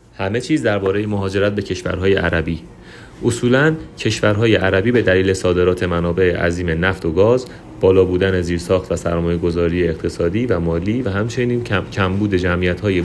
همه چیز درباره مهاجرت به کشورهای عربی. اصولاً کشورهای عربی به دلیل صادرات منابع عظیم نفت و گاز، بالا بودن زیرساخت و سرمایه‌گذاری اقتصادی و مالی و همچنین کمبود جمعیت‌های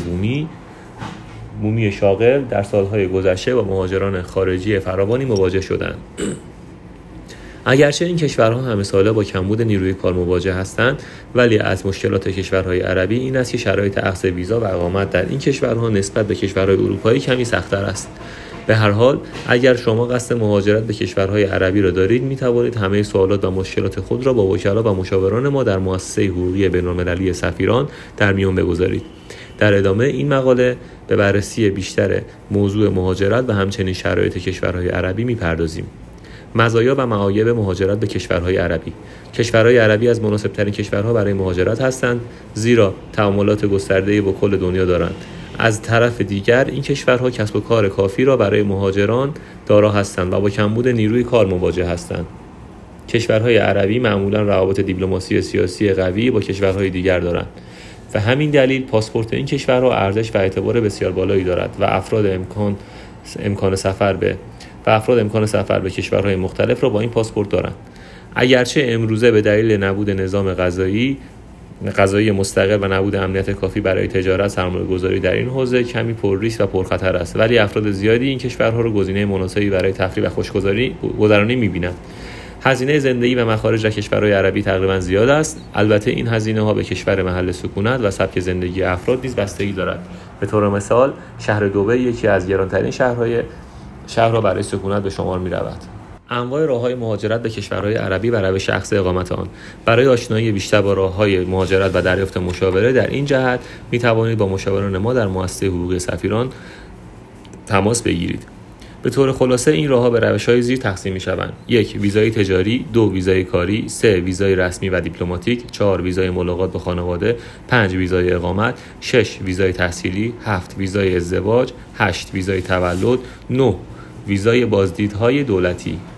بومی شاغل در سالهای گذشته با مهاجران خارجی فراوانی مواجه شدند. اگرچه این کشورها همه ساله با کمبود نیروی کار مواجه هستند، ولی از مشکلات کشورهای عربی این است که شرایط اخذ ویزا و اقامت در این کشورها نسبت به کشورهای اروپایی کمی سخت‌تر است. به هر حال اگر شما قصد مهاجرت به کشورهای عربی را دارید، می توانید همه سوالات و مشکلات خود را با وکلا و مشاوران ما در مؤسسه حقوقی بین‌المللی سفیران در میان بگذارید. در ادامه این مقاله به بررسی بیشتر موضوع مهاجرت و همچنین شرایط کشورهای عربی می‌پردازیم. مزایا و معایب مهاجرت به کشورهای عربی. کشورهای عربی از مناسب‌ترین کشورها برای مهاجرت هستند، زیرا تعاملات گسترده‌ای با کل دنیا دارند. از طرف دیگر این کشورها کسب و کار کافی را برای مهاجران دارا هستند و با کمبود نیروی کار مواجه هستند. کشورهای عربی معمولاً روابط دیپلماسی سیاسی قوی با کشورهای دیگر دارند و همین دلیل پاسپورت این کشورها ارزش و اعتبار بسیار بالایی دارد و افراد امکان سفر به کشورهای مختلف را با این پاسپورت دارند. اگرچه امروزه به دلیل نبود نظام قضایی مستقل و نبود امنیت کافی برای تجارت، سرمایه‌گذاری در این حوزه کمی پر ریسک و پرخطر است، ولی افراد زیادی این کشورها را گزینه مناسبی برای تفریح و خوشگذرانی می‌بینند. هزینه زندگی و مخارج در کشورهای عربی تقریبا زیاد است. البته این هزینه‌ها به کشور محل سکونت و سبک زندگی افراد نیز بستگی دارد. به طور مثال شهر دبی یکی از گرانترین شهرها برای سکونت به شمار می‌رود. انواع راه‌های مهاجرت به کشورهای عربی و روش اخذ اقامت آن. برای آشنایی بیشتر با راه‌های مهاجرت و دریافت مشاوره در این جهت می‌توانید با مشاوران ما در مؤسسه حقوقی سفیران تماس بگیرید. به طور خلاصه این راه‌ها به روش‌های زیر تقسیم می‌شوند: 1. ویزای تجاری، 2. ویزای کاری، 3. ویزای رسمی و دیپلماتیک، 4. ویزای ملاقات با خانواده، 5. ویزای اقامت، 6. ویزای تحصیلی، 7. ویزای ازدواج، 8. ویزای تولد، 9. ویزای بازدیدهای دولتی.